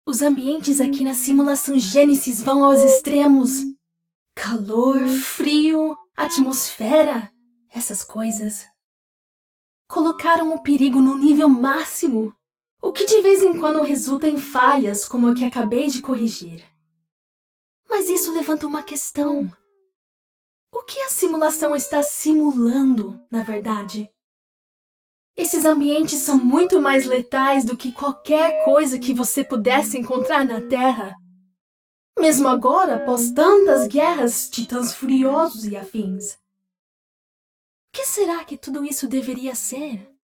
Os ambientes aqui na simulação Gênesis vão aos extremos. Calor, frio, atmosfera, essas coisas. Colocaram o perigo no nível máximo, o que de vez em quando resulta em falhas como a que acabei de corrigir. Mas isso levanta uma questão. O que a simulação está simulando, na verdade? Esses ambientes são muito mais letais do que qualquer coisa que você pudesse encontrar na Terra. Mesmo agora, após tantas guerras, titãs furiosos e afins. O que será que tudo isso deveria ser?